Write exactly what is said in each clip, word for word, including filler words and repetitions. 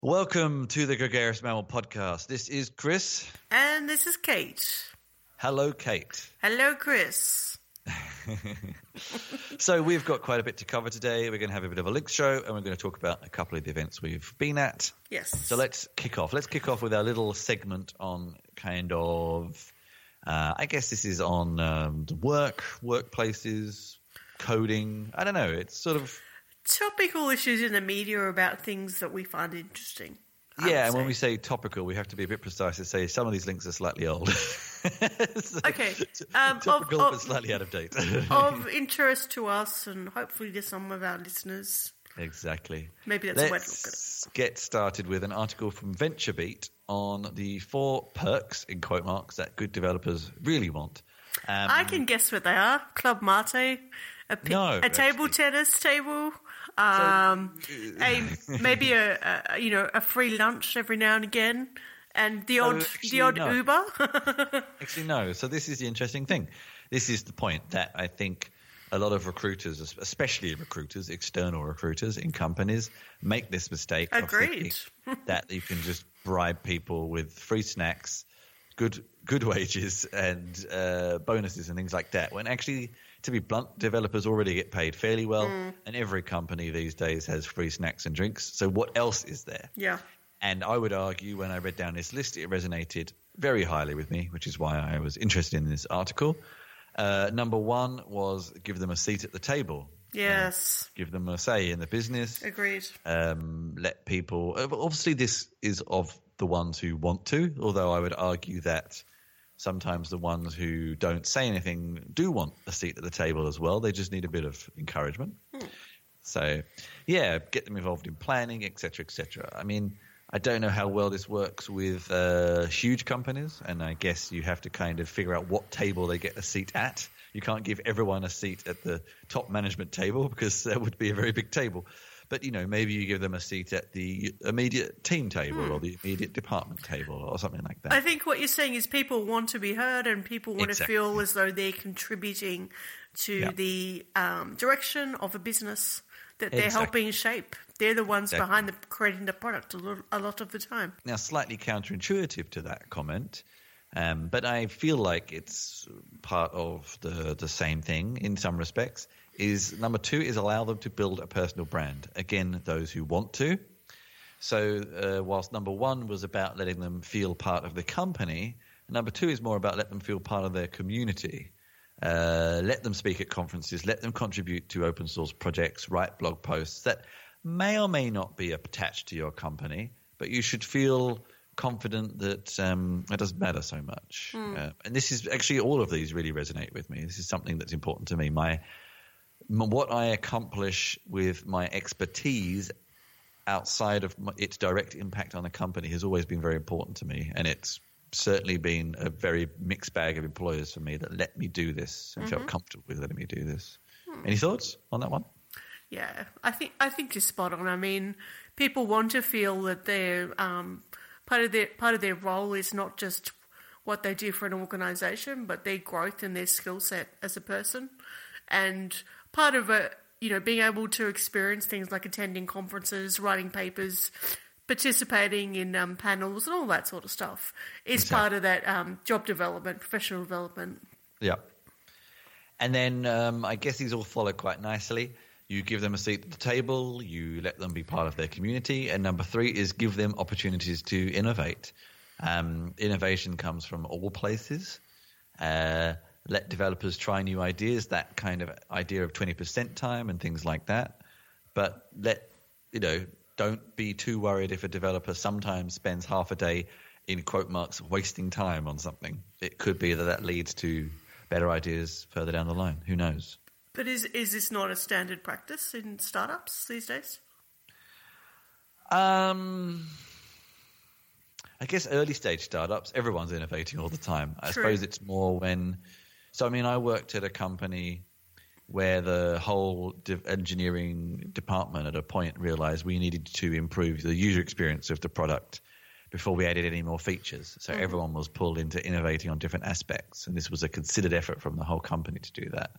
Welcome to the Gregarious Mammal Podcast. This is Chris. And this is Kate. Hello, Kate. Hello, Chris. So we've got quite a bit to cover today. We're going to have a bit of a link show, and we're going to talk about a couple of the events we've been at. Yes. So let's kick off. Let's kick off with our little segment on kind of, uh, I guess this is on um, the work, workplaces, coding. I don't know. It's sort of... topical issues in the media about things that we find interesting. I Yeah, and say. when we say topical, we have to be a bit precise to say some of these links are slightly old. So, Okay, um, topical of- but of- slightly out of date. of interest to us and hopefully to some of our listeners. Exactly. Maybe that's a way to look at it. Let's get started with an article from VentureBeat on the four perks, in quote marks, that good developers really want. Um, I can guess what they are. Club Mate, a, pi- No, a table actually. tennis table, um, a maybe a, a you know a free lunch every now and again, and the So odd actually, the odd no. Uber. Actually, no. So this is the interesting thing. This is the point that I think a lot of recruiters, especially recruiters, external recruiters in companies, make this mistake Agreed. of thinking that you can just bribe people with free snacks, good good wages, and uh, bonuses and things like that. When actually, to be blunt, developers already get paid fairly well, and every company these days has free snacks and drinks. So what else is there? Yeah. And I would argue when I read down this list, it resonated very highly with me, which is why I was interested in this article. Uh, number one was give them a seat at the table. Yes. Uh, give them a say in the business. Agreed. Um, let people uh, – obviously this is of the ones who want to, although I would argue that sometimes the ones who don't say anything do want a seat at the table as well. They just need a bit of encouragement. Hmm. So, yeah, get them involved in planning, et cetera, et cetera. I mean – I don't know how well this works with uh, huge companies, and I guess you have to kind of figure out what table they get a seat at. You can't give everyone a seat at the top management table because that would be a very big table. But, you know, maybe you give them a seat at the immediate team table Hmm. or the immediate department table or something like that. I think what you're saying is people want to be heard and people want Exactly. to feel as though they're contributing to Yeah. the um, direction of a business that they're Exactly. helping shape. They're the ones Exactly. behind the creating the product a lot, a lot of the time. Now, slightly counterintuitive to that comment, um, but I feel like it's part of the, the same thing in some respects, is number two is allow them to build a personal brand. Again, those who want to. So uh, whilst number one was about letting them feel part of the company, number two is more about letting them feel part of their community. Uh, let them speak at conferences, let them contribute to open source projects, write blog posts that may or may not be attached to your company, but you should feel confident that um, it doesn't matter so much. Uh, and this is actually all of these really resonate with me. This is something that's important to me. My, m what I accomplish with my expertise outside of my, its direct impact on the company has always been very important to me, and it's certainly been a very mixed bag of employers for me that let me do this and felt comfortable with letting me do this. Any thoughts on that one? Yeah, I think I think you're spot on. I mean, people want to feel that they're um, part of their part of their role is not just what they do for an organisation, but their growth and their skill set as a person, and part of it, you know, being able to experience things like attending conferences, writing papers, participating in um, panels, and all that sort of stuff is Exactly. part of that um, job development, professional development. Yeah. And then um, I guess these all follow quite nicely. You give them a seat at the table, you let them be part of their community, and number three is give them opportunities to innovate. Um, innovation comes from all places. Uh, let developers try new ideas, that kind of idea of twenty percent time and things like that. But let, you know, don't be too worried if a developer sometimes spends half a day, in quote marks, wasting time on something. It could be that that leads to better ideas further down the line. Who knows? But is is this not a standard practice in startups these days? Um, I guess early stage startups, everyone's innovating all the time. I True. suppose it's more when – so, I mean, I worked at a company where the whole de- engineering department at a point realized we needed to improve the user experience of the product before we added any more features. So Mm-hmm. everyone was pulled into innovating on different aspects, and this was a considered effort from the whole company to do that.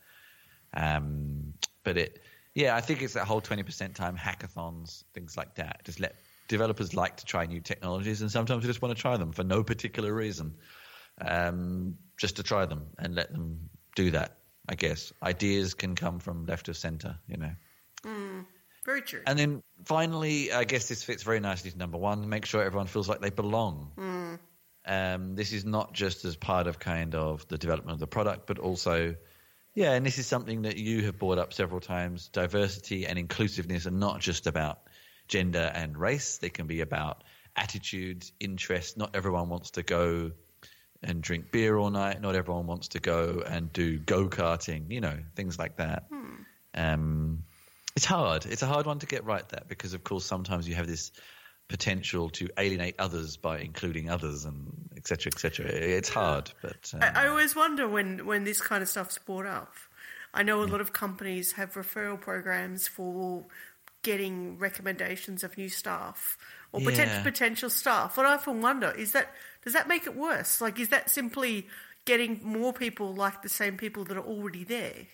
Um, but it, yeah, I think it's that whole twenty percent time hackathons, things like that. Just let developers like to try new technologies, and sometimes we just want to try them for no particular reason, um, just to try them and let them do that. I guess ideas can come from left of center, you know. Mm, very true. And then finally, I guess this fits very nicely to number one: make sure everyone feels like they belong. Mm. Um, this is not just as part of kind of the development of the product, but also, yeah, and this is something that you have brought up several times: diversity and inclusiveness are not just about gender and race. They can be about attitudes, interests. Not everyone wants to go and drink beer all night. Not everyone wants to go and do go-karting, you know, things like that. Hmm. Um, it's hard. It's a hard one to get right there because, of course, sometimes you have this potential to alienate others by including others and et cetera, et cetera. It's hard, but... Um, I, I always wonder when, when this kind of stuff's brought up. I know a lot of companies have referral programs for getting recommendations of new staff or Yeah. potential potential staff. But I often wonder, is that does that make it worse? Like, is that simply getting more people like the same people that are already there?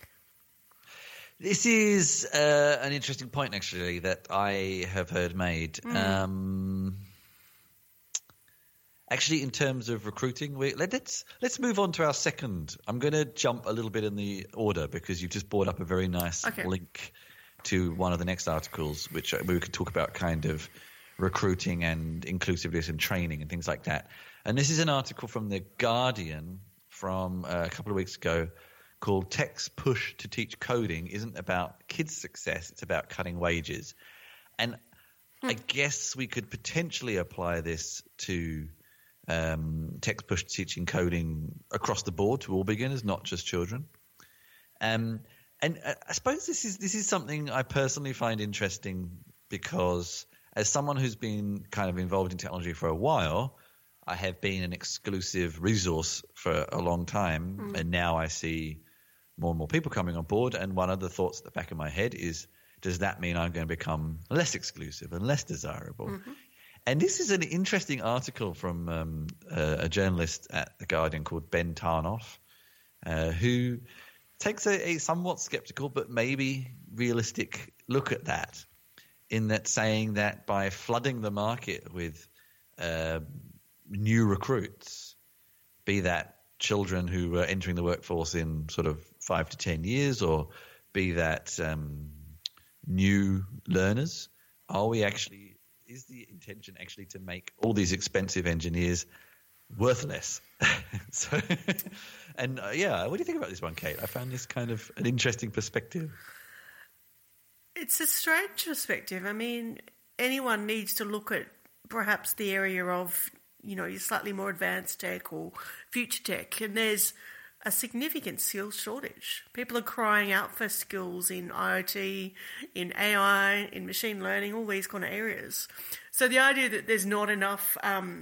This is uh, an interesting point, actually, that I have heard made. Mm. Um, actually, in terms of recruiting, we, let, let's let's move on to our second. I'm going to jump a little bit in the order because you've just brought up a very nice Okay. link to one of the next articles, which uh, we could talk about kind of recruiting and inclusiveness and training and things like that. And this is an article from The Guardian from uh, a couple of weeks ago called Tech's Push to Teach Coding Isn't About Kids' Success, It's About Cutting Wages. And I guess we could potentially apply this to um, Tech's Push to Teaching Coding across the board to all beginners, not just children. Um, and I suppose this is this is something I personally find interesting because as someone who's been kind of involved in technology for a while, I have been an exclusive resource for a long time, mm. and now I see more and more people coming on board. And one of the thoughts at the back of my head is, does that mean I'm going to become less exclusive and less desirable? Mm-hmm. And this is an interesting article from um, a, a journalist at The Guardian called Ben Tarnoff, uh, who takes a, a somewhat skeptical but maybe realistic look at that, in that saying that by flooding the market with uh, new recruits, be that children who are entering the workforce in sort of five to ten years, or be that um, new learners, are we actually, is the intention actually to make all these expensive engineers worthless? so, and uh, yeah, what do you think about this one, Kate? I found this kind of an interesting perspective. It's a strange perspective. I mean, anyone needs to look at perhaps the area of, you know, your slightly more advanced tech or future tech, and there's a significant skills shortage. People are crying out for skills in IoT, in A I, in machine learning, all these kind of areas. So the idea that there's not enough um,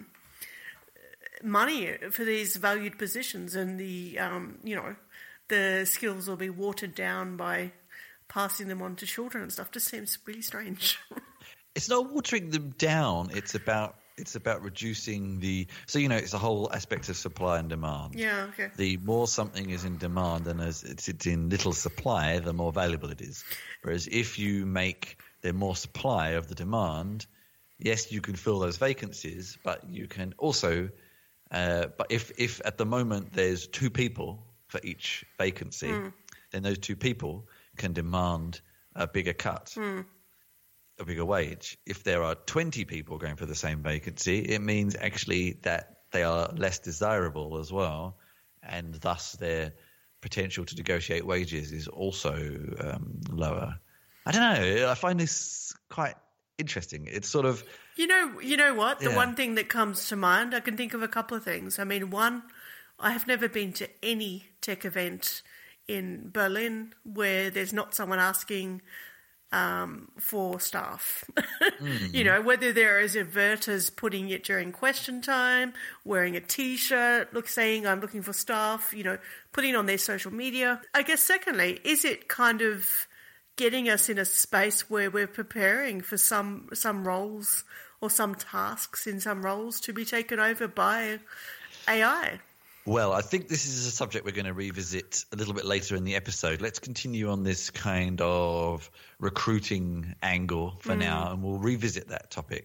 money for these valued positions, and the um, you know, the skills will be watered down by passing them on to children and stuff, just seems really strange. It's not watering them down. It's about it's about reducing the. So you know, it's a whole aspect of supply and demand. Yeah. Okay. The more something is in demand and as it's, it's in little supply, the more valuable it is. Whereas if you make there more supply of the demand, yes, you can fill those vacancies, but you can also. Uh, but if if at the moment there's two people for each vacancy, mm. then those two people can demand a bigger cut. Mm. A bigger wage. If there are twenty people going for the same vacancy, it means actually that they are less desirable as well, and thus their potential to negotiate wages is also um, lower. I don't know. I find this quite interesting. It's sort of you know, you know what? The yeah. one thing that comes to mind, I can think of a couple of things. I mean, one, I have never been to any tech event in Berlin where there's not someone asking um, for staff. mm-hmm. You know, whether they're as overt as putting it during question time, wearing a T-shirt, look, saying I'm looking for staff, you know, putting it on their social media. I guess secondly, is it kind of getting us in a space where we're preparing for some some roles or some tasks in some roles to be taken over by A I? Well, I think this is a subject we're going to revisit a little bit later in the episode. Let's continue on this kind of recruiting angle for mm. now, and we'll revisit that topic.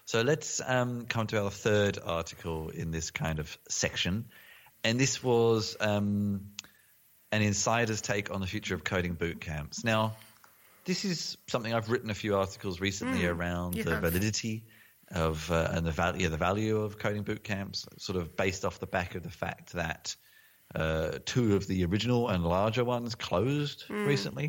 So let's um, come to our third article in this kind of section. And this was um, an insider's take on the future of coding boot camps. Now, this is something I've written a few articles recently mm, around the have. validity of uh, and the value, yeah, the value of coding boot camps, sort of based off the back of the fact that uh, two of the original and larger ones closed mm. recently.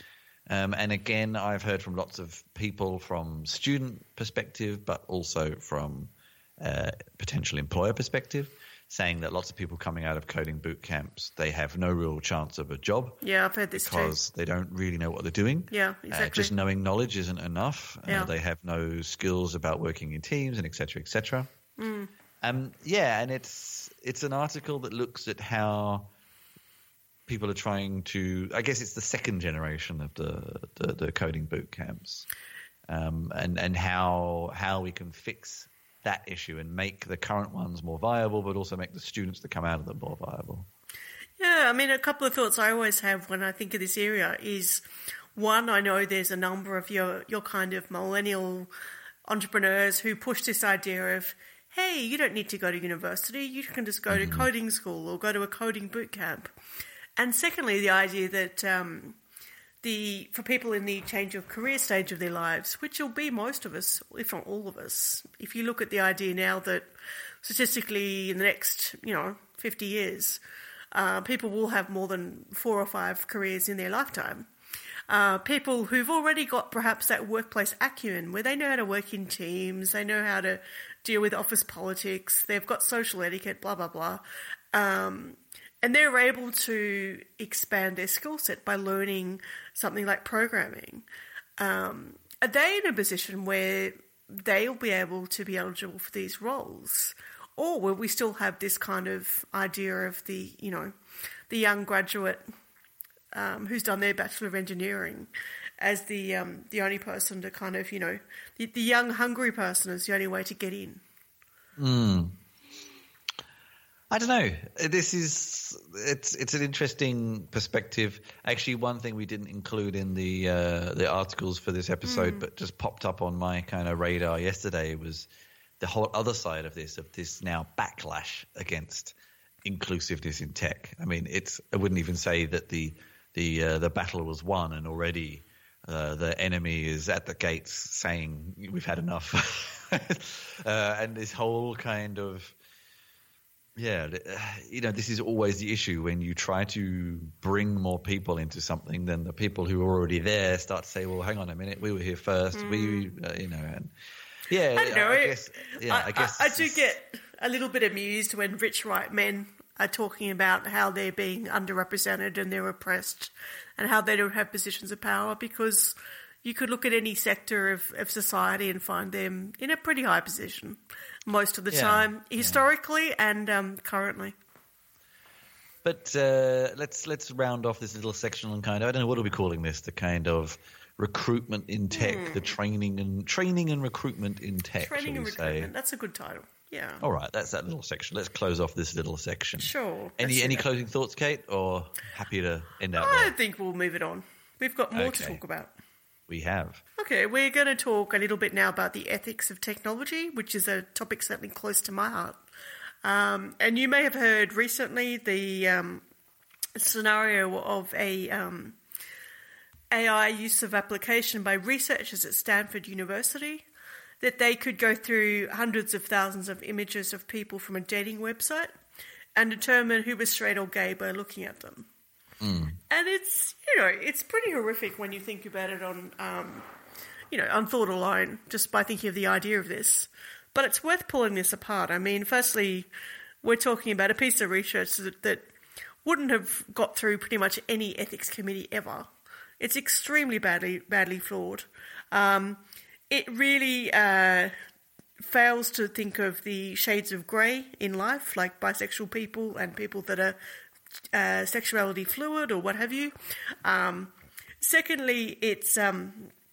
Um, and again, I've heard from lots of people from student perspective, but also from uh, potential employer perspective, saying that lots of people coming out of coding boot camps, they have no real chance of a job. Yeah, I've heard this too. Because they don't really know what they're doing. Yeah, exactly. Uh, just knowing knowledge isn't enough. Yeah. Uh, they have no skills about working in teams and et cetera, et cetera. Mm. Um, yeah, and it's it's an article that looks at how people are trying to, I guess it's the second generation of the, the, the coding boot camps, um, and, and how how we can fix that issue and make the current ones more viable, but also make the students that come out of them more viable. Yeah, I mean, a couple of thoughts I always have when I think of this area is, one, I know there's a number of your, your kind of millennial entrepreneurs who push this idea of, hey, you don't need to go to university, you can just go mm-hmm. to coding school or go to a coding boot camp. And secondly, the idea that um, the for people in the change of career stage of their lives, which will be most of us, if not all of us, if you look at the idea now that statistically in the next, you know, fifty years, uh, people will have more than four or five careers in their lifetime. Uh, people who've already got perhaps that workplace acumen where they know how to work in teams, they know how to deal with office politics, they've got social etiquette, blah, blah, blah. Um, And they're able to expand their skill set by learning something like programming. Um, are they in a position where they'll be able to be eligible for these roles? Or will we still have this kind of idea of the, you know, the young graduate um, who's done their Bachelor of Engineering as the um, the only person to kind of, you know, the, the young hungry person is the only way to get in? Mm. I don't know. This is it's it's an interesting perspective. Actually, one thing we didn't include in the uh, the articles for this episode, mm. but just popped up on my kind of radar yesterday was the whole other side of this, of this now backlash against inclusiveness in tech. I mean, it's I wouldn't even say that the the uh, the battle was won, and already uh, the enemy is at the gates saying we've had enough, uh, and this whole kind of. Yeah, you know, this is always the issue when you try to bring more people into something, then the people who are already there start to say, well, hang on a minute, we were here first, mm. we, uh, you know, and yeah, I, know, I guess, yeah, I, I guess. I, I do get a little bit amused when rich white men are talking about how they're being underrepresented and they're oppressed and how they don't have positions of power, because you could look at any sector of, of society and find them in a pretty high position most of the yeah, time, historically yeah. and um, currently. But uh, let's let's round off this little section on kind of, I don't know, what are we calling this? The kind of recruitment in tech, mm. the training and training and recruitment in tech. Training and say. recruitment, that's a good title. Yeah. All right, that's that little section. Let's close off this little section. Sure. Any any closing thoughts, Kate, or happy to end out I there? think we'll move it on. We've got more okay. to talk about. We have. Okay, we're going to talk a little bit now about the ethics of technology, which is a topic certainly close to my heart. Um, and you may have heard recently the um, scenario of a um, A I use of application by researchers at Stanford University, that they could go through hundreds of thousands of images of people from a dating website and determine who was straight or gay by looking at them. Mm. And it's, you know, it's pretty horrific when you think about it on, um, you know, on thought alone, just by thinking of the idea of this. But it's worth pulling this apart. I mean, firstly, we're talking about a piece of research that, that wouldn't have got through pretty much any ethics committee ever. It's extremely badly, badly flawed. Um, it really uh, fails to think of the shades of grey in life, like bisexual people and people that are Uh, sexuality fluid or what have you. Um, secondly, it's um,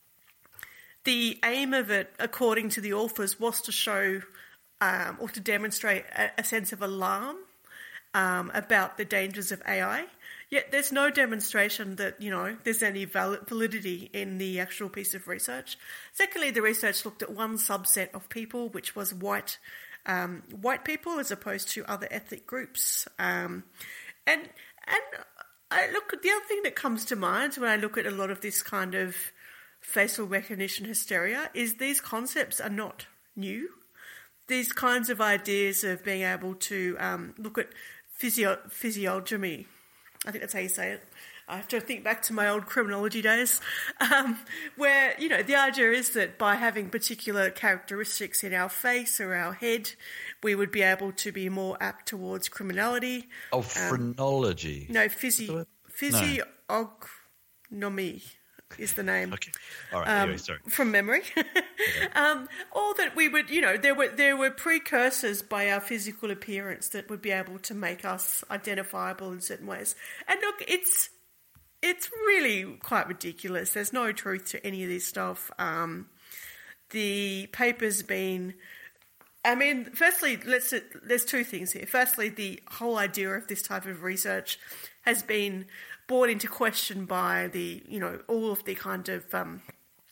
the aim of it, according to the authors, was to show um, or to demonstrate a, a sense of alarm um, about the dangers of A I, Yet there's no demonstration that, you know, there's any val- validity in the actual piece of research. Secondly, the research looked at one subset of people, which was white um, white people as opposed to other ethnic groups. Um, and and I look, the other thing that comes to mind when I look at a lot of this kind of facial recognition hysteria is these concepts are not new. These kinds of ideas of being able to um, look at physio- physiognomy, I think that's how you say it. I have to think back to my old criminology days, um, where, you know, the idea is that by having particular characteristics in our face or our head, we would be able to be more apt towards criminality. Oh, phrenology. Um, no, physi- physiognomy is the name. Okay. All right. Um, anyway, sorry. From memory. um, or that we would, you know, there were there were precursors by our physical appearance that would be able to make us identifiable in certain ways. And look, it's it's really quite ridiculous. There's no truth to any of this stuff. Um, the paper's been... I mean, firstly, let's there's two things here. Firstly, the whole idea of this type of research has been brought into question by the, you know, all of the kind of um,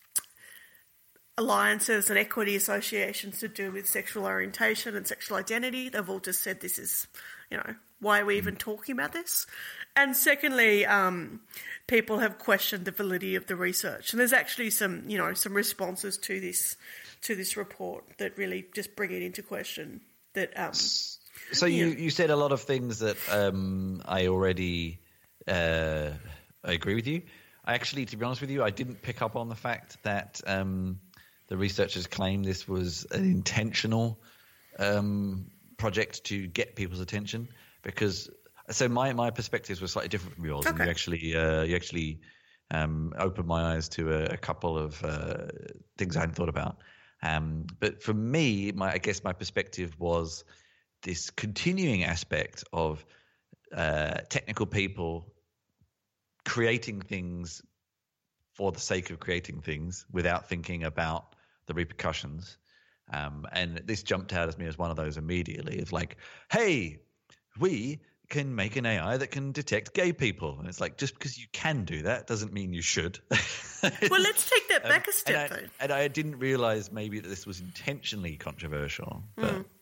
alliances and equity associations to do with sexual orientation and sexual identity. They've all just said this is, you know, why are we even talking about this? And secondly, um, people have questioned the validity of the research. And there's actually some, you know, some responses to this to this report that really just bring it into question. That um, so you, you, you said a lot of things that um, I already uh, I agree with you. I actually, to be honest with you, I didn't pick up on the fact that um, the researchers claim this was an intentional um, project to get people's attention, because so my, my perspectives were slightly different from yours. Okay. And you actually uh, you actually um, opened my eyes to a, a couple of uh, things I hadn't thought about. Um, but for me, my I guess my perspective was this continuing aspect of uh, technical people creating things for the sake of creating things without thinking about the repercussions. Um, and this jumped out at me as one of those immediately. It's like, hey, we can make an A I that can detect gay people. And it's like, just because you can do that doesn't mean you should. Well, let's take that back um, a step, and I, though. And I didn't realize maybe that this was intentionally controversial. But Mm.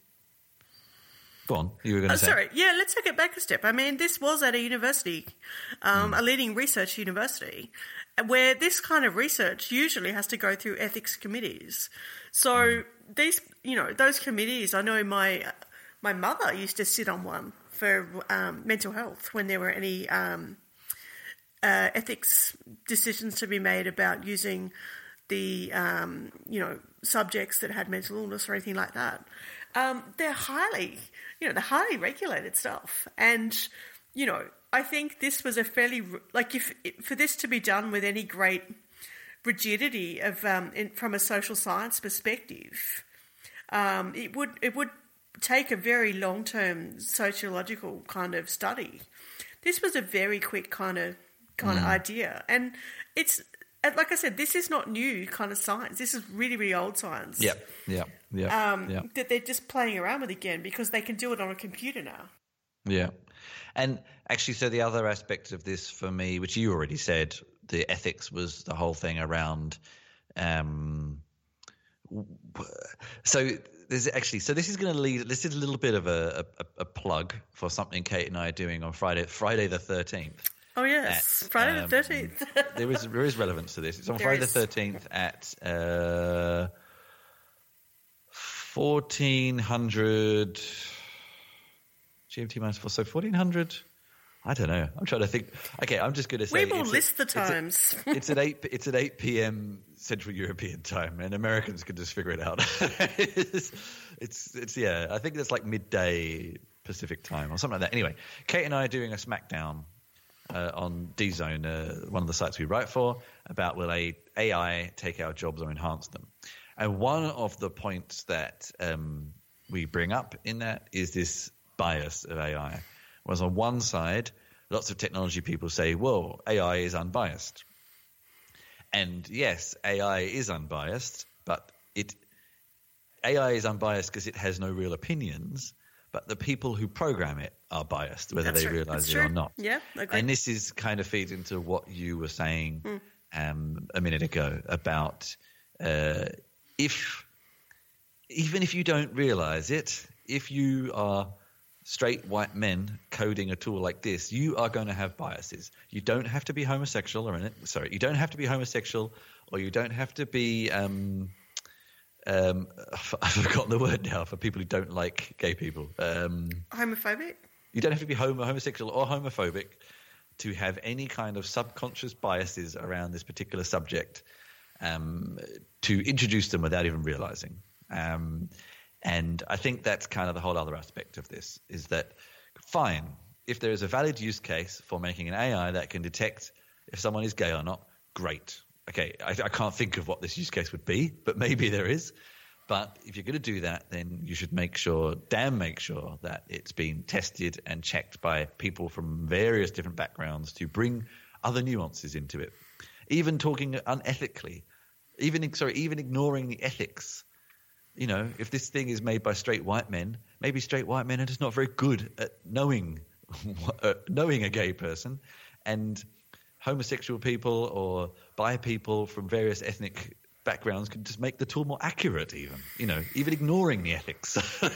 Go on, you were going to Oh, say. sorry, yeah, let's take it back a step. I mean, this was at a university, um, mm. a leading research university, where this kind of research usually has to go through ethics committees. So mm. these, you know, those committees, I know my my mother used to sit on one for um, mental health when there were any um, uh, ethics decisions to be made about using the, um, you know, subjects that had mental illness or anything like that. Um, they're highly, you know, they're highly regulated stuff. And, you know, I think this was a fairly, like, if for this to be done with any great rigidity of, um, in, from a social science perspective, um, it would it would take a very long-term sociological kind of study. This was a very quick kind of kind mm. of idea, and it's. Like I said, this is not new kind of science. This is really, really old science. Yeah, yeah, yeah. Um, yeah. That they're just playing around with again because they can do it on a computer now. Yeah. And actually, so the other aspect of this for me, which you already said, the ethics was the whole thing around. Um, so there's actually, so this is going to lead, this is a little bit of a, a, a plug for something Kate and I are doing on Friday, Friday the thirteenth. Oh, yes. At, Friday um, the thirteenth. there is there is relevance to this. It's on there Friday is. the thirteenth at uh, fourteen hundred G M T minus four. So fourteen hundred. I don't know. I'm trying to think. Okay, I'm just going to say. We will list a, the times. It's, a, it's at eight. It's at eight p.m. Central European time, and Americans can just figure it out. it's, it's it's yeah. I think it's like midday Pacific time or something like that. Anyway, Kate and I are doing a SmackDown. Uh, on D Zone, uh, one of the sites we write for, about will A I take our jobs or enhance them? And one of the points that um, we bring up in that is this bias of A I. Whereas on one side, lots of technology people say, well, A I is unbiased. And yes, A I is unbiased, but it A I is unbiased because it has no real opinions. but the people who program it are biased, whether That's they true. realize That's it true. or not. Yeah, I agree. And this is kind of feeds into what you were saying Mm. um, a minute ago about uh, if even if you don't realize it, if you are straight white men coding a tool like this, you are going to have biases. You don't have to be homosexual or in it. Sorry, you don't have to be homosexual, or you don't have to be. Um, um, I've forgotten the word now for people who don't like gay people. Um, Homophobic? you don't have to be homo, homosexual or homophobic to have any kind of subconscious biases around this particular subject, um, to introduce them without even realizing. Um, and I think that's kind of the whole other aspect of this, is that fine, if there is a valid use case for making an A I that can detect if someone is gay or not, great. Okay, I, I can't think of what this use case would be, but maybe there is. But if you're going to do that, then you should make sure, damn make sure, that it's been tested and checked by people from various different backgrounds to bring other nuances into it. Even talking unethically, even sorry, even ignoring the ethics. You know, if this thing is made by straight white men, maybe straight white men are just not very good at knowing uh, knowing a gay person, and homosexual people or bi people from various ethnic backgrounds can just make the tool more accurate. Even you know, even ignoring the ethics.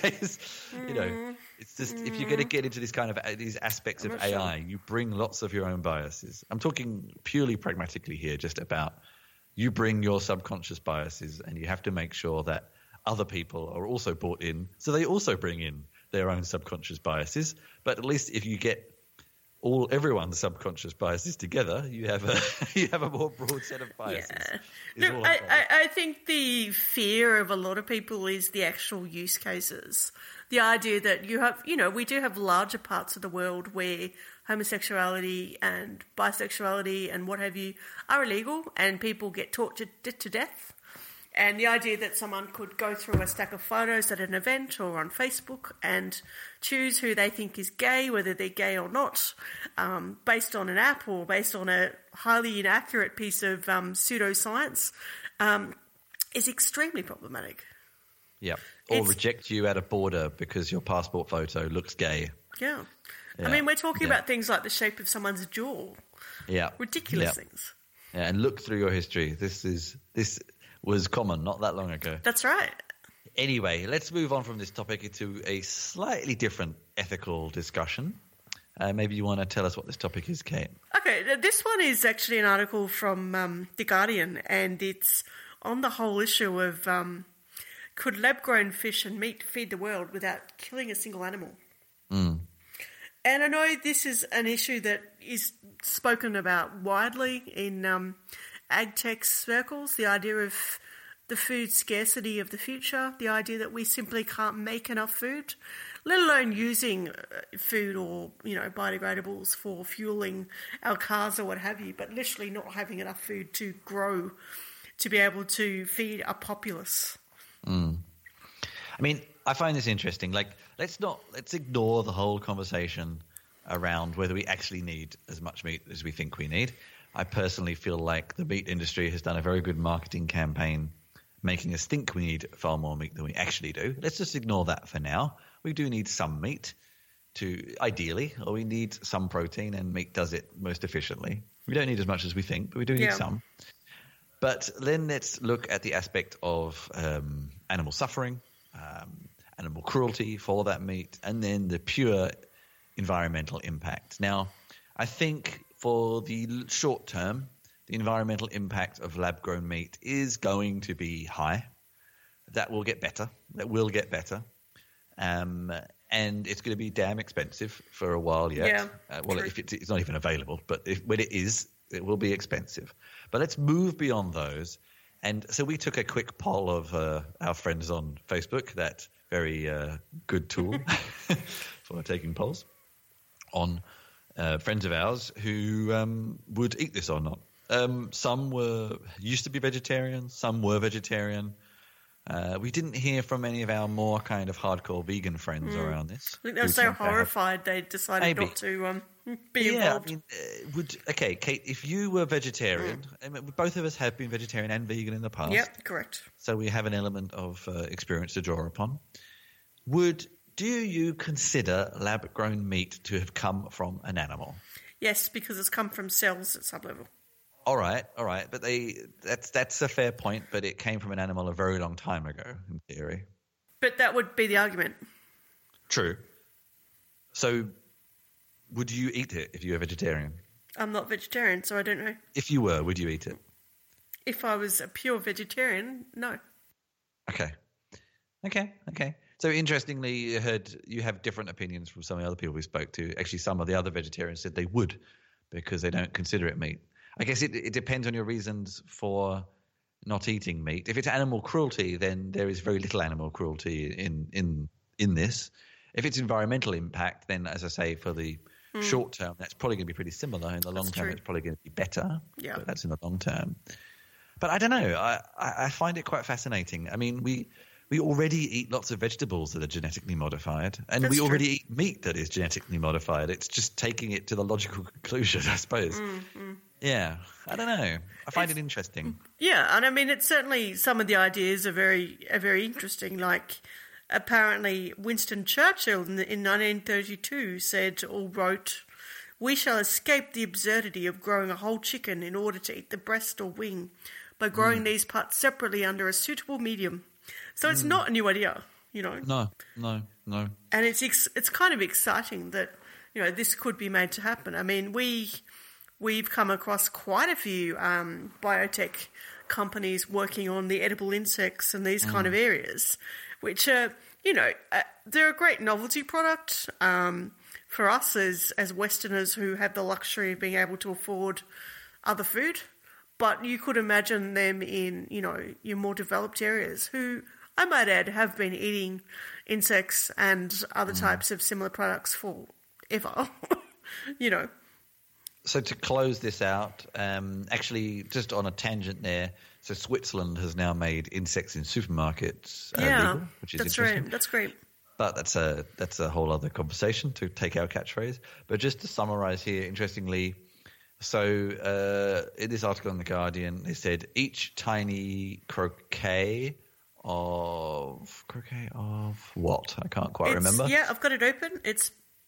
you know, it's just if you're going to get into this kind of these aspects of A I, you bring lots of your own biases. I'm talking purely pragmatically here, just about you bring your subconscious biases, and you have to make sure that other people are also bought in, so they also bring in their own subconscious biases. But at least if you get all everyone's subconscious biases together, you have a you have a more broad set of biases. Yeah. Look, I, I, I think the fear of a lot of people is the actual use cases. The idea that you have, you know, we do have larger parts of the world where homosexuality and bisexuality and what have you are illegal, and people get tortured to death. And the idea that someone could go through a stack of photos at an event or on Facebook and choose who they think is gay, whether they're gay or not, um, based on an app or based on a highly inaccurate piece of um, pseudoscience, um, is extremely problematic. Yeah. Or It's- reject you at a border because your passport photo looks gay. Yeah. Yeah. I mean, we're talking Yeah. about things like the shape of someone's jaw. Yeah. Ridiculous Yeah. things. Yeah, and look through your history. This is this was common not that long ago. That's right. Anyway, let's move on from this topic into a slightly different ethical discussion. Uh, maybe you want to tell us what this topic is, Kate. Okay, th- this one is actually an article from um, The Guardian, and it's on the whole issue of um, could lab-grown fish and meat feed the world without killing a single animal? Mm. And I know this is an issue that is spoken about widely in um, ag tech circles, the idea of the food scarcity of the future, the idea that we simply can't make enough food, let alone using uh, food or, you know, biodegradables for fueling our cars or what have you, but literally not having enough food to grow to be able to feed a populace. Mm. I mean, I find this interesting. Like, let's not let's ignore the whole conversation around whether we actually need as much meat as we think we need. I personally feel like the meat industry has done a very good marketing campaign making us think we need far more meat than we actually do. Let's just ignore that for now. We do need some meat, to ideally, or we need some protein, and meat does it most efficiently. We don't need as much as we think, but we do need Yeah. some. But then let's look at the aspect of um, animal suffering, um, animal cruelty for that meat, and then the pure environmental impact. Now, I think for the l- short term, the environmental impact of lab-grown meat is going to be high. That will get better. That will get better. Um, and it's going to be damn expensive for a while yet. Yeah, uh, well, true. if it's, it's not even available, but if, when it is, it will be expensive. But let's move beyond those. And so we took a quick poll of uh, our friends on Facebook, that very uh, good tool for taking polls, on uh, friends of ours who um, would eat this or not. Um, some were used to be vegetarian, some were vegetarian. Uh, we didn't hear from any of our more kind of hardcore vegan friends around this. I think they were who so tend to have- horrified they decided Maybe. not to um, be Yeah, involved. I mean, uh, would okay, Kate, if you were vegetarian, I mean, both of us have been vegetarian and vegan in the past. Yep, correct. So we have an element of uh, experience to draw upon. Would do you consider lab-grown meat to have come from an animal? Yes, because it's come from cells at some level. All right, all right, but they that's that's a fair point, but it came from an animal a very long time ago, in theory. But that would be the argument. True. So, would you eat it if you were vegetarian? I'm not vegetarian, so I don't know. If you were, would you eat it? If I was a pure vegetarian, no. Okay. Okay, okay. So, interestingly, you heard you have different opinions from some of the other people we spoke to. Actually, some of the other vegetarians said they would because they don't consider it meat. I guess it, it depends on your reasons for not eating meat. If it's animal cruelty, then there is very little animal cruelty in in, in this. If it's environmental impact, then, as I say, for the mm. short term, that's probably going to be pretty similar. In the long that's term, true. it's probably going to be better. Yeah. But that's in the long term. But I don't know. I, I, I find it quite fascinating. I mean, we we already eat lots of vegetables that are genetically modified, and that's we already true. eat meat that is genetically modified. It's just taking it to the logical conclusion, I suppose. Mm, mm. Yeah, I don't know. I find It's, it interesting. Yeah, and I mean, it's certainly some of the ideas are very are very interesting. Like, apparently, Winston Churchill in, the, in nineteen thirty-two said or wrote, "We shall escape the absurdity of growing a whole chicken in order to eat the breast or wing by growing mm. these parts separately under a suitable medium." So it's mm. not a new idea, you know. No, no, no. And it's ex- it's kind of exciting that, you know, this could be made to happen. I mean, we. We've come across quite a few um, biotech companies working on the edible insects and these mm. kind of areas, which are, you know, uh, they're a great novelty product um, for us as, as Westerners who have the luxury of being able to afford other food. But you could imagine them in, you know, your more developed areas who, I might add, have been eating insects and other mm. types of similar products forever, you know. So to close this out, um, actually, just on a tangent there, so Switzerland has now made insects in supermarkets uh, yeah, legal, which is that's interesting. right. That's great. But that's a that's a whole other conversation to take our catchphrase. But just to summarise here, interestingly, so uh, in this article in The Guardian, they said each tiny croquet of croquet of what? I can't quite it's, remember. Yeah, I've got it open. It's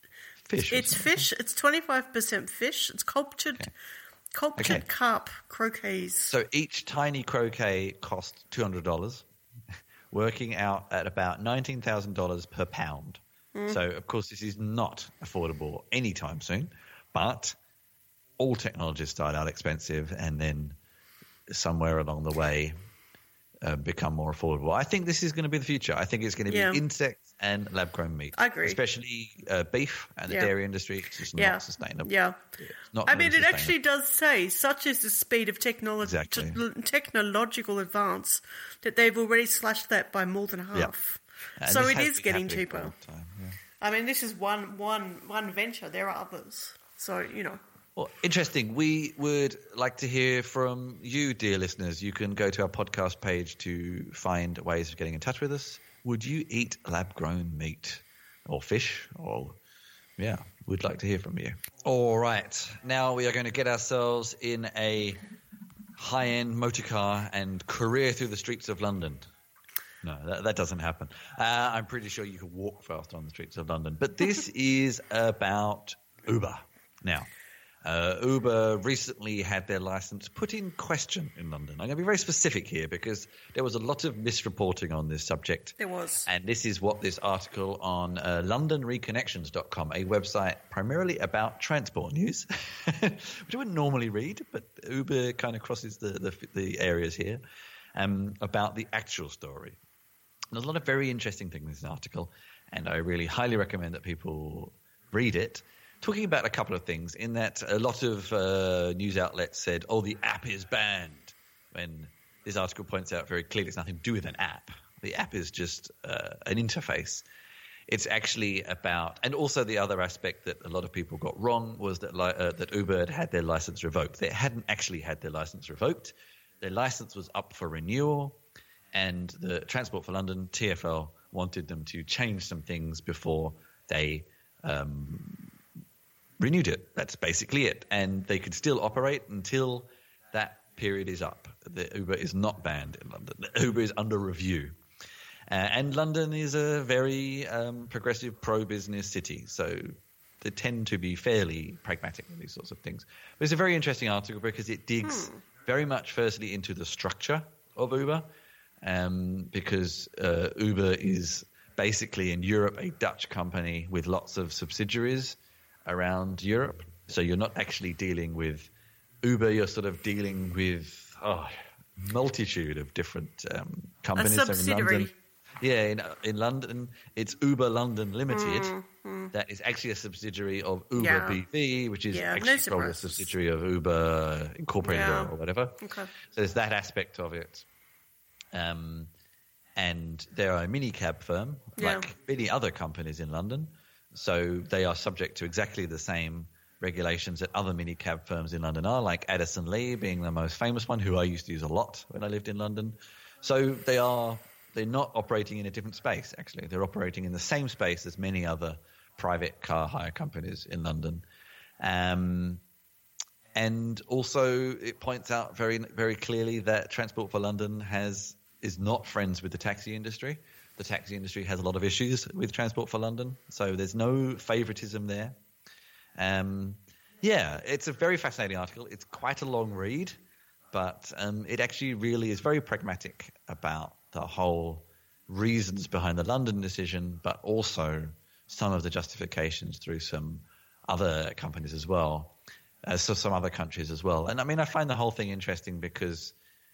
Fish. It's fish. It's twenty-five percent fish. It's cultured, okay. cultured okay. carp croquets. So each tiny croquet cost two hundred dollars, working out at about nineteen thousand dollars per pound. Mm. So, of course, this is not affordable anytime soon, but all technologies start out expensive and then somewhere along the way uh, become more affordable. I think this is going to be the future. I think it's going to be yeah. insects and lab-grown meat. I agree. Especially uh, beef and the yeah. dairy industry. It's just yeah. not sustainable. Yeah. It's not I mean, really it actually does say, such is the speed of technology, exactly. t- technological advance, that they've already slashed that by more than half. Yeah. So it has is been getting happening for a cheaper. long time, yeah. I mean, this is one, one, one venture. There are others. So, you know. Well, interesting. We would like to hear from you, dear listeners. You can go to our podcast page to find ways of getting in touch with us. Would you eat lab-grown meat or fish? Or, yeah, we'd like to hear from you. All right. Now we are going to get ourselves in a high-end motor car and career through the streets of London. No, that, that doesn't happen. Uh, I'm pretty sure you can walk faster on the streets of London. But this is about Uber. Now, uh, Uber recently had their license put in question in London. I'm going to be very specific here because there was a lot of misreporting on this subject. There was. And this is what this article on uh, london reconnections dot com, a website primarily about transport news, which I wouldn't normally read, but Uber kind of crosses the, the, the areas here, um, about the actual story. There's a lot of very interesting things in this article, and I really highly recommend that people read it. Talking about a couple of things, in that a lot of uh, news outlets said, oh, the app is banned, when this article points out very clearly it's nothing to do with an app. The app is just uh, an interface. It's actually about – and also the other aspect that a lot of people got wrong was that, uh, that Uber had had their license revoked. They hadn't actually had their license revoked. Their license was up for renewal, and the Transport for London, T F L, wanted them to change some things before they um, – renewed it. That's basically it. And they could still operate until that period is up. The Uber is not banned in London. The Uber is under review. Uh, and London is a very um, progressive, pro-business city, so they tend to be fairly pragmatic with these sorts of things. But it's a very interesting article because it digs hmm. very much firstly into the structure of Uber, um, because uh, Uber is basically in Europe a Dutch company with lots of subsidiaries around Europe. So you're not actually dealing with Uber, you're sort of dealing with oh, multitude of different um, companies. A subsidiary. Yeah, in, in London, it's Uber London Limited. Mm, mm. That is actually a subsidiary of Uber yeah. B V, which is yeah, actually no probably a subsidiary of Uber Incorporated yeah. or whatever. Okay. So there's that aspect of it. Um, and they're a minicab firm, yeah. like many other companies in London. So they are subject to exactly the same regulations that other minicab firms in London are, like Addison Lee being the most famous one, who I used to use a lot when I lived in London. So they are... They're not operating in a different space, actually. They're operating in the same space as many other private car hire companies in London. Um, and also it points out very very clearly that Transport for London has is not friends with the taxi industry. The taxi industry has a lot of issues with Transport for London, so there's no favoritism there. Um, yeah, it's a very fascinating article. It's quite a long read, but um, it actually really is very pragmatic about the whole reasons behind the London decision, but also some of the justifications through some other companies as well, uh, so some other countries as well. And I mean, I find the whole thing interesting because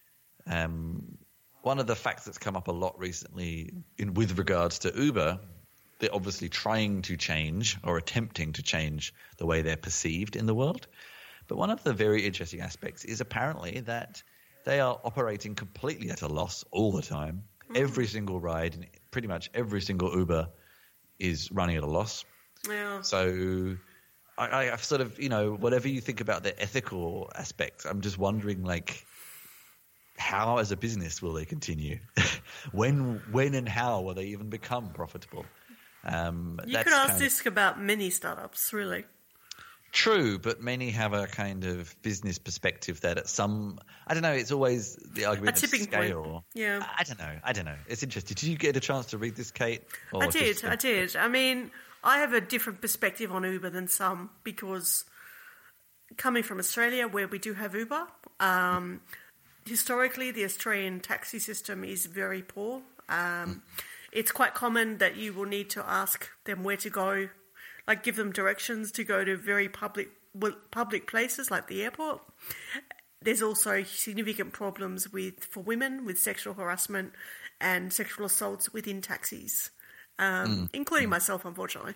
um, one of the facts that's come up a lot recently in, with regards to Uber, they're obviously trying to change or attempting to change the way they're perceived in the world. But one of the very interesting aspects is apparently that they are operating completely at a loss all the time. Mm. Every single ride and pretty much every single Uber is running at a loss. Yeah. So I, I've sort of, you know, whatever you think about the ethical aspects, I'm just wondering, like, how as a business will they continue? when when and how will they even become profitable? Um, you could ask this about many startups, really. True, but many have a kind of business perspective that at some, I don't know, it's always the argument a tipping of scale. Point. Yeah. I don't know. I don't know. It's interesting. Did you get a chance to read this, Kate? I did. Just, uh, I did. I mean, I have a different perspective on Uber than some because coming from Australia where we do have Uber, um, historically the Australian taxi system is very poor. Um, mm. It's quite common that you will need to ask them where to go, like give them directions to go to very public public places like the airport. There's also significant problems with for women with sexual harassment and sexual assaults within taxis, um, mm. including mm. myself, unfortunately.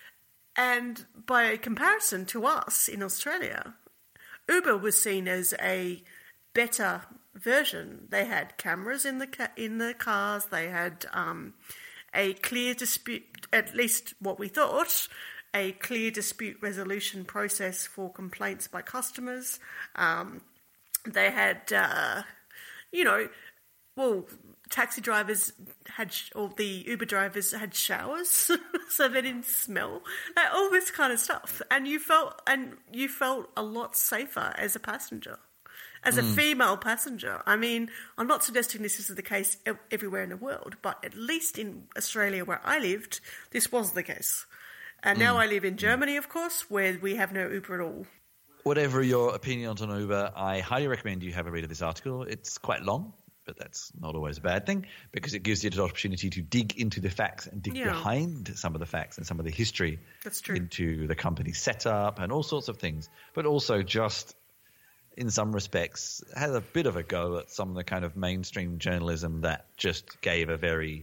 And by comparison to us in Australia, Uber was seen as a better version. They had cameras in the ca- in the cars. They had um, a clear dispute, at least what we thought, a clear dispute resolution process for complaints by customers. Um, they had, uh, you know, well, taxi drivers had, sh- or the Uber drivers had showers, so they didn't smell. Like, all this kind of stuff, and you felt, and you felt a lot safer as a passenger. As a mm. female passenger. I mean, I'm not suggesting this is the case everywhere in the world, but at least in Australia where I lived, this was the case. And mm. now I live in Germany, of course, where we have no Uber at all. Whatever your opinions on Uber, I highly recommend you have a read of this article. It's quite long, but that's not always a bad thing because it gives you the opportunity to dig into the facts and dig yeah. behind some of the facts and some of the history that's true. Into the company's setup and all sorts of things, but also just in some respects, has a bit of a go at some of the kind of mainstream journalism that just gave a very,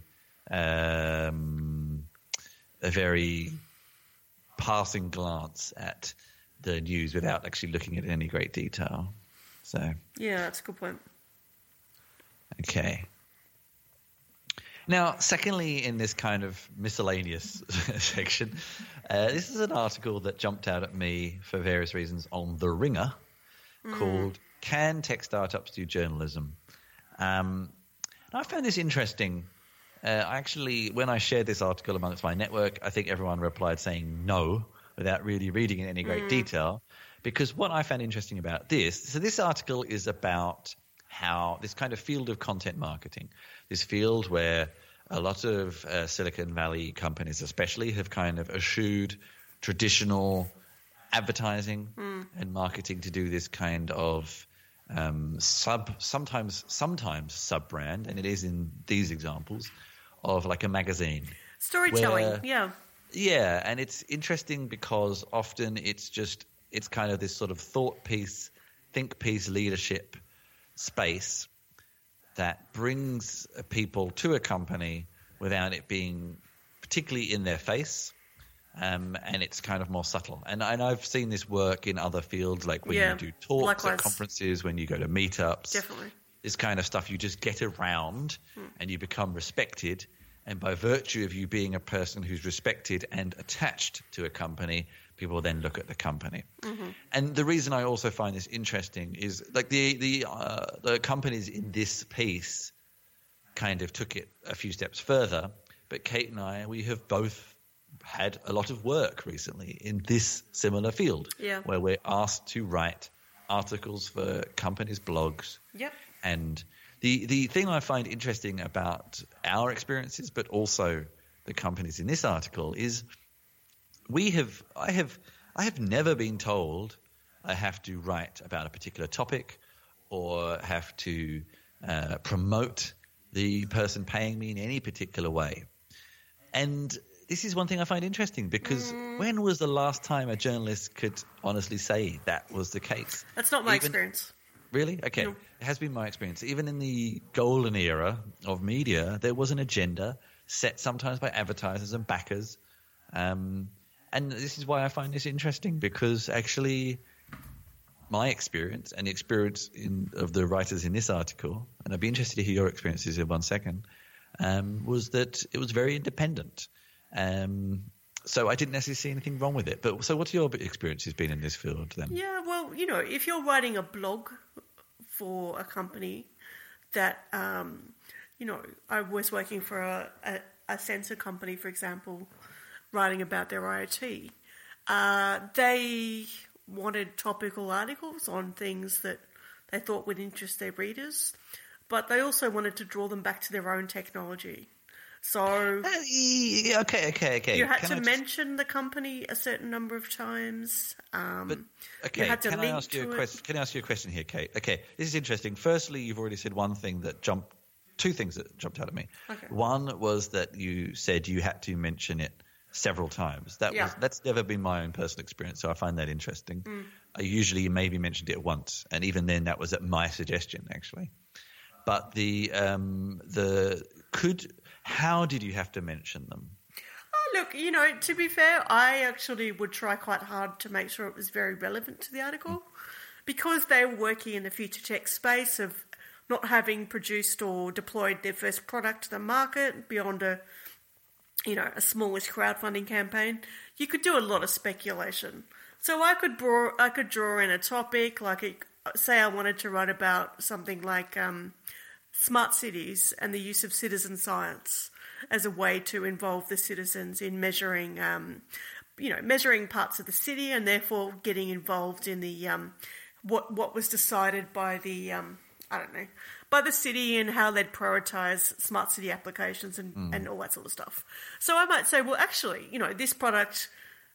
um, a very passing glance at the news without actually looking at it in any great detail. So yeah, that's a good point. Okay. Now, secondly, in this kind of miscellaneous section, uh, this is an article that jumped out at me for various reasons on The Ringer. Called Can Tech Startups Do Journalism? Um, I found this interesting. Uh, actually, when I shared this article amongst my network, I think everyone replied saying no without really reading in any great mm. detail. Because what I found interesting about this, so this article is about how this kind of field of content marketing, this field where a lot of uh, Silicon Valley companies especially have kind of eschewed traditional advertising mm. and marketing to do this kind of um, sub, sometimes sometimes sub-brand, and it is in these examples, of like a magazine. Storytelling, where, yeah. Yeah, and it's interesting because often it's just, it's kind of this sort of thought piece, think piece leadership space that brings people to a company without it being particularly in their face, um, and it's kind of more subtle. And, and I've seen this work in other fields, like when yeah, you do talks likewise. At conferences, when you go to meetups. Definitely. This kind of stuff, you just get around hmm. and you become respected. And by virtue of you being a person who's respected and attached to a company, people then look at the company. Mm-hmm. And the reason I also find this interesting is like the the uh, the companies in this piece kind of took it a few steps further. But Kate and I, we have both had a lot of work recently in this similar field, yeah. where we're asked to write articles for companies' blogs. Yep. And the the thing I find interesting about our experiences, but also the companies in this article, is we have I have I have never been told I have to write about a particular topic or have to uh, promote the person paying me in any particular way. And this is one thing I find interesting because mm. when was the last time a journalist could honestly say that was the case? That's not my Even, experience. Really? Okay. No. It has been my experience. Even in the golden era of media, there was an agenda set sometimes by advertisers and backers. Um, and this is why I find this interesting, because actually my experience and the experience in, of the writers in this article, and I'd be interested to hear your experiences in one second, um, was that it was very independent. Um, so I didn't necessarily see anything wrong with it. But so what's your experiences been in this field then? Yeah, well, you know, if you're writing a blog for a company that, um, you know, I was working for a, a, a sensor company, for example, writing about their I O T. Uh, they wanted topical articles on things that they thought would interest their readers, but they also wanted to draw them back to their own technology. So uh, yeah, okay, okay, okay. You had can to I mention just... the company a certain number of times. Um, but, okay, you had to can link I ask you to a it. question? Can I ask you a question here, Kate? Okay, this is interesting. Firstly, you've already said one thing that jumped, two things that jumped out at me. Okay. One was that you said you had to mention it several times. That yeah. was that's never been my own personal experience, so I find that interesting. Mm. I usually maybe mentioned it once, and even then, that was at my suggestion, actually. But the um, the could. How did you have to mention them? Oh, look, you know, to be fair, I actually would try quite hard to make sure it was very relevant to the article mm. because they were working in the future tech space of not having produced or deployed their first product to the market beyond a, you know, a smallish crowdfunding campaign. You could do a lot of speculation. So I could draw, I could draw in a topic, like it, say I wanted to write about something like um, smart cities and the use of citizen science as a way to involve the citizens in measuring, um, you know, measuring parts of the city and therefore getting involved in the um, what what was decided by the um, I don't know by the city and how they'd prioritise smart city applications and, mm. and all that sort of stuff. So I might say, well, actually, you know, this product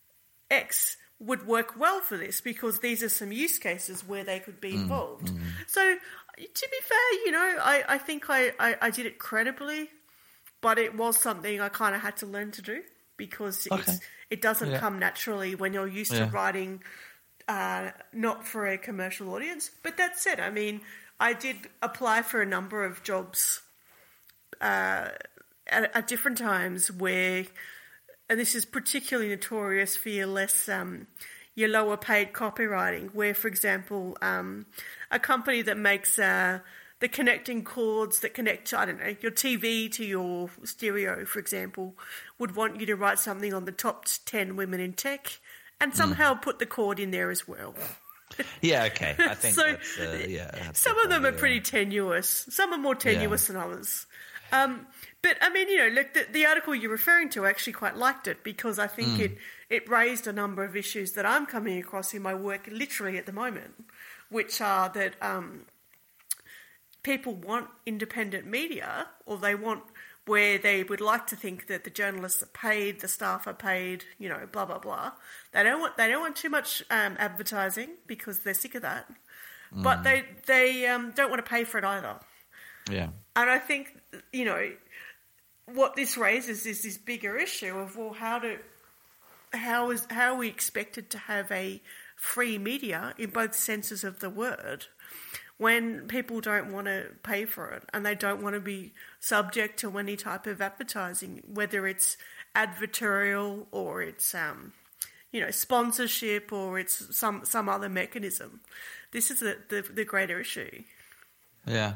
X would work well for this because these are some use cases where they could be involved. Mm. So to be fair, you know, I, I think I, I, I did it credibly, but it was something I kind of had to learn to do because okay. it's, it doesn't yeah. come naturally when you're used yeah. to writing uh, not for a commercial audience. But that said, I mean, I did apply for a number of jobs uh, at, at different times where, and this is particularly notorious for your less, um, your lower paid copywriting, where, for example, um, a company that makes uh, the connecting cords that connect, I don't know, your T V to your stereo, for example, would want you to write something on the top ten women in tech and somehow mm. put the cord in there as well. Yeah, okay. I think so, that's, uh, yeah. That's some of them idea. are pretty tenuous. Some are more tenuous yeah. than others. Um, but, I mean, you know, look, the, the article you're referring to, I actually quite liked it because I think mm. it, it raised a number of issues that I'm coming across in my work literally at the moment, which are that um, people want independent media or they want where they would like to think that the journalists are paid, the staff are paid, you know, blah blah blah. They don't want they don't want too much um, advertising because they're sick of that, mm. but they they um, don't want to pay for it either. Yeah, and I think you know what this raises is this bigger issue of well, how do how is how are we expected to have a free media in both senses of the word when people don't want to pay for it and they don't want to be subject to any type of advertising, whether it's advertorial or it's um, you know sponsorship or it's some some other mechanism. This is the the, the greater issue. Yeah.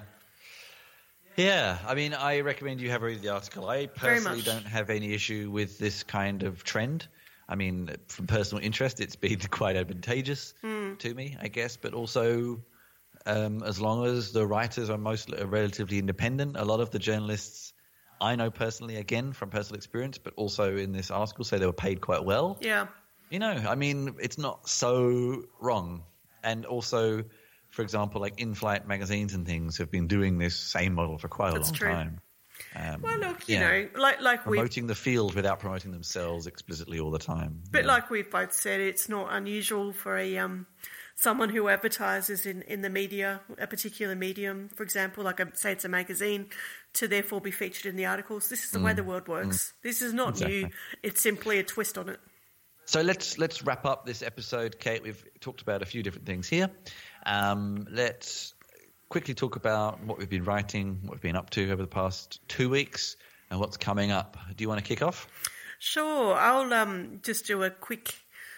Yeah, I mean, I recommend you have a read the article. I personally don't have any issue with this kind of trend. I mean, from personal interest, it's been quite advantageous mm. to me, I guess, but also um, as long as the writers are mostly relatively independent, a lot of the journalists I know personally, again, from personal experience, but also in this article, say they were paid quite well. Yeah. You know, I mean, it's not so wrong. And also, for example, like in-flight magazines and things have been doing this same model for quite a That's long true. time. Um, well, look, you yeah. know, like like promoting we've, the field without promoting themselves explicitly all the time. But yeah. like we've both said, it's not unusual for a um, someone who advertises in, in the media, a particular medium, for example, like a, say it's a magazine, to therefore be featured in the articles. This is the mm. way the world works. Mm. This is not exactly. new. It's simply a twist on it. So let's let's wrap up this episode, Kate. We've talked about a few different things here. Um, let's quickly talk about what we've been writing, what we've been up to over the past two weeks, and what's coming up. Do you want to kick off? Sure. I'll um, just do a quick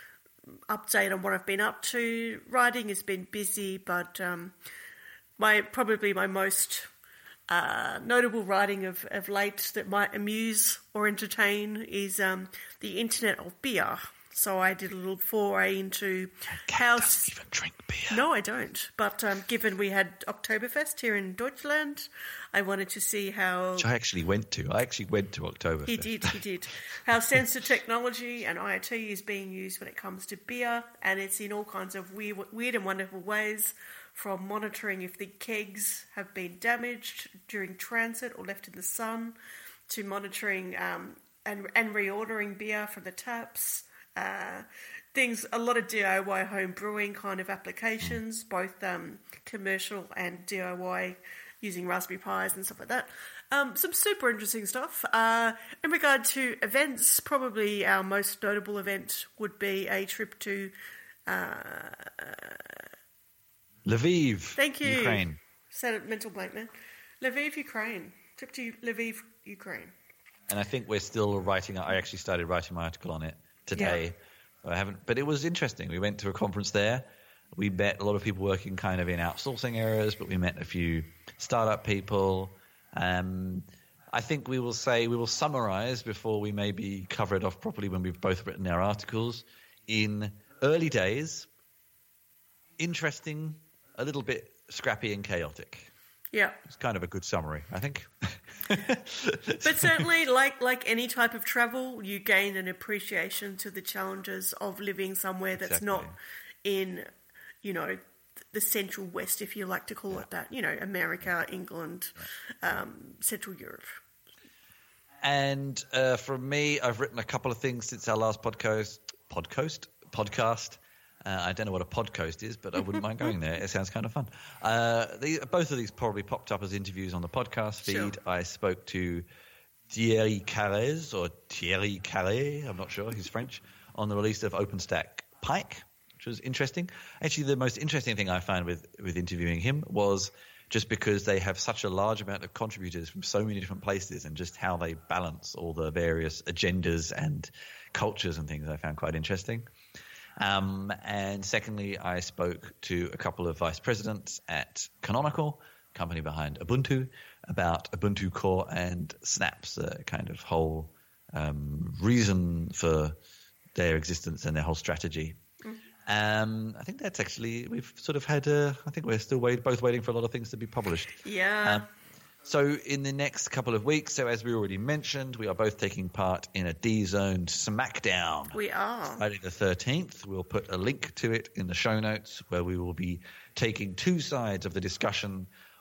update on what I've been up to. Writing has been busy, but um, my probably my most uh, notable writing of, of late that might amuse or entertain is um, the Internet of Beer. So I did a little foray into how... doesn't even drink beer. No, I don't. But um, given we had Oktoberfest here in Deutschland, I wanted to see how... Which I actually went to. I actually went to Oktoberfest. He did, he did. How sensor technology and I O T is being used when it comes to beer, and it's in all kinds of weird, weird and wonderful ways, from monitoring if the kegs have been damaged during transit or left in the sun, to monitoring um, and, and reordering beer from the taps. Uh, things, a lot of D I Y home brewing kind of applications, mm. both um, commercial and D I Y using Raspberry Pis and stuff like that. Um, some super interesting stuff. Uh, in regard to events, probably our most notable event would be a trip to uh, Lviv. Thank you. Ukraine. Said it mental blank man. Lviv, Ukraine. Trip to Lviv, Ukraine. And I think we're still writing. I actually started writing my article on it today. Yeah. I haven't, but it was interesting. We went to a conference there. We met a lot of people working kind of in outsourcing areas, but we met a few startup people. Um, I think we will say we will summarize before we maybe cover it off properly when we've both written our articles. In early days, interesting, a little bit scrappy and chaotic. Yeah. It's kind of a good summary, I think. But certainly, like like any type of travel, you gain an appreciation to the challenges of living somewhere that's Exactly. not in, you know, the Central West, if you like to call yeah. it that. You know, America, England, yeah. um, Central Europe. And uh, for me, I've written a couple of things since our last podcast. Podcast? Podcast. Uh, I don't know what a podcast is, but I wouldn't mind going there. It sounds kind of fun. Uh, the, both of these probably popped up as interviews on the podcast feed. Sure. I spoke to Thierry Carrez, or Thierry Carré, I'm not sure, he's French, on the release of OpenStack Pike, which was interesting. Actually, the most interesting thing I found with, with interviewing him was just because they have such a large amount of contributors from so many different places, and just how they balance all the various agendas and cultures and things I found quite interesting. Um, and secondly, I spoke to a couple of vice presidents at Canonical, company behind Ubuntu, about Ubuntu Core and Snaps, the kind of whole um, reason for their existence and their whole strategy. Mm. Um, I think that's actually, we've sort of had, uh, I think we're still wait, both waiting for a lot of things to be published. Yeah. Um, So in the next couple of weeks, so as we already mentioned, we are both taking part in a D-Zoned Smackdown. We are. Friday the thirteenth. We'll put a link to it in the show notes, where we will be taking two sides of the discussion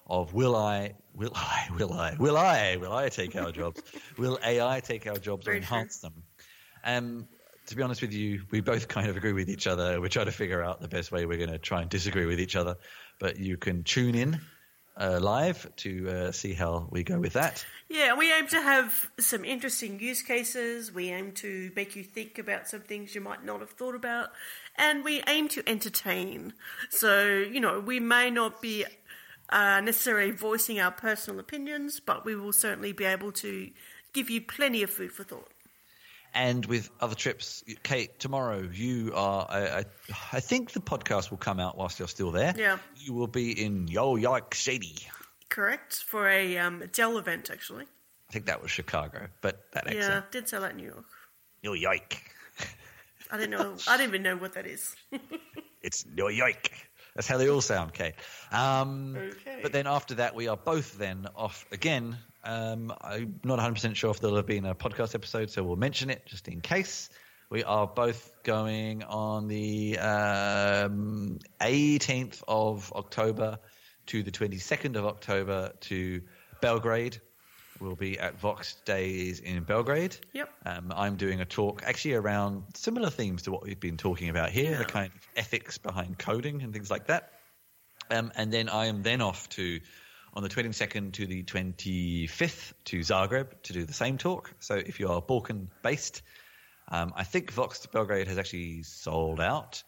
of will I, will I, will I, will I, will I take our jobs? Will A I take our jobs Very or enhance them? Um, to be honest with you, we both kind of agree with each other. We're trying to figure out the best way we're going to try and disagree with each other. But you can tune in uh, live to uh, see how we go with that. Yeah, we aim to have some interesting use cases. We aim to make you think about some things you might not have thought about. And we aim to entertain. So, you know, we may not be uh, necessarily voicing our personal opinions, but we will certainly be able to give you plenty of food for thought. And with other trips, Kate, tomorrow you are, I, I, I think the podcast will come out whilst you're still there. Yeah. You will be in Yo York City. Correct, for a um, Dell event, actually. I think that was Chicago, but that accent. Yeah, did say that in New York. New York. I didn't know. I didn't even know what that is. It's New York. That's how they all sound, Kate. Um, okay. But then after that, we are both then off again. Um, I'm not one hundred percent sure if there'll have been a podcast episode, so we'll mention it just in case. We are both going on the um, eighteenth of October to the twenty-second of October to Belgrade. We'll be at Vox Days in Belgrade. Yep. Um, I'm doing a talk actually around similar themes to what we've been talking about here, Yeah. the kind of ethics behind coding and things like that. Um, and then I am then off to, on the twenty-second to the twenty-fifth to Zagreb to do the same talk. So if you are Balkan based, um, I think Vox Belgrade has actually sold out.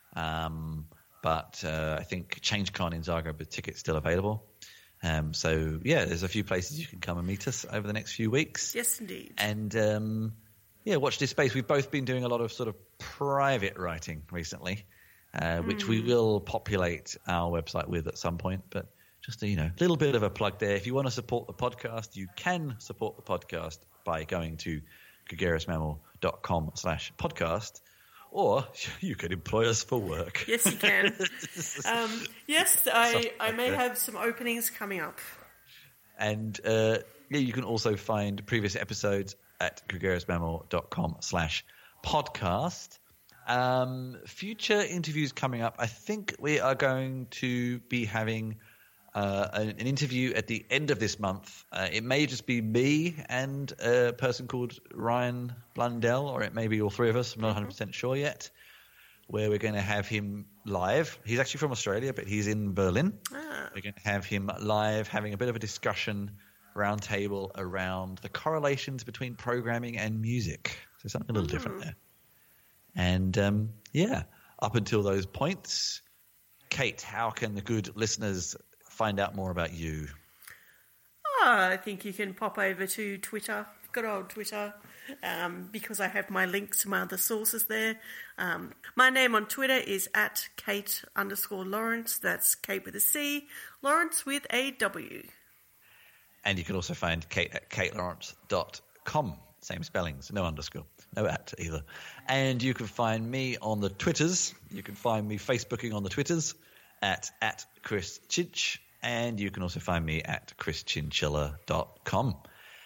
Um, but uh, I think ChangeCon in Zagreb, the ticket's still available. Um, so, yeah, there's a few places you can come and meet us over the next few weeks. Yes, indeed. And, um, yeah, watch this space. We've both been doing a lot of sort of private writing recently, uh, mm. which we will populate our website with at some point. But just, a, you know, a little bit of a plug there. If you want to support the podcast, you can support the podcast by going to gregariousmammal.com slash podcast. Or you could employ us for work. Yes, you can. um, yes, I, I may have some openings coming up. And uh, yeah, you can also find previous episodes at gregariousmammal.com slash podcast. Um, future interviews coming up. I think we are going to be having uh, an, an interview at the end of this month. Uh, it may just be me and a person called Ryan Blundell, or it may be all three of us. I'm not one hundred percent sure yet. Where we're going to have him live. He's actually from Australia, but he's in Berlin. Ah. We're going to have him live, having a bit of a discussion round table around the correlations between programming and music. So something a little mm. different there. And um, yeah, up until those points, Kate, how can the good listeners find out more about you? Oh, I think you can pop over to Twitter, good old Twitter, um, because I have my links to my other sources there. Um, my name on Twitter is at Kate underscore Lawrence. That's Kate with a C, Lawrence with a W. And you can also find Kate at kate lawrence dot com. Same spellings, no underscore, no at either. And you can find me on the Twitters. You can find me Facebooking on the Twitters at, at Chris Chinch. And you can also find me at chris chinchilla dot com.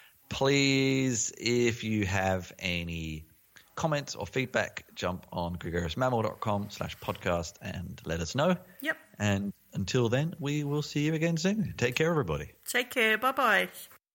Please, if you have any comments or feedback, jump on gregariousmammal.com slash podcast and let us know. Yep. And until then, we will see you again soon. Take care, everybody. Take care. Bye-bye.